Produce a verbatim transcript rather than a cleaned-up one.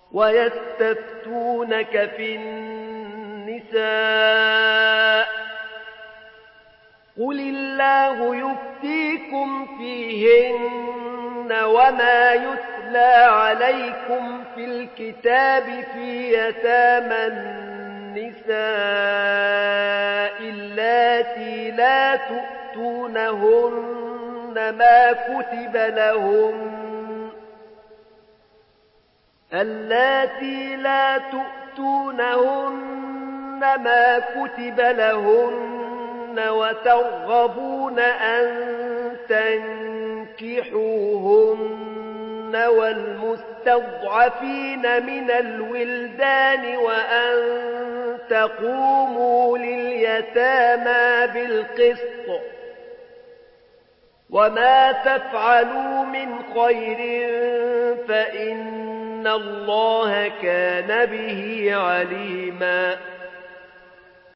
ويستفتونك في النساء قل الله يفتيكم فيهن وما يتلى عليكم في الكتاب في يتامى النساء اللاتي لا تؤتونهن ما كتب لهن اللاتي لا تؤتونهن ما كتب لهن وترغبون أن تنكحوهن والمستضعفين من الولدان وأن تقوموا لليتامى بالقسط وما تفعلوا من خير فإن الله كان به عليما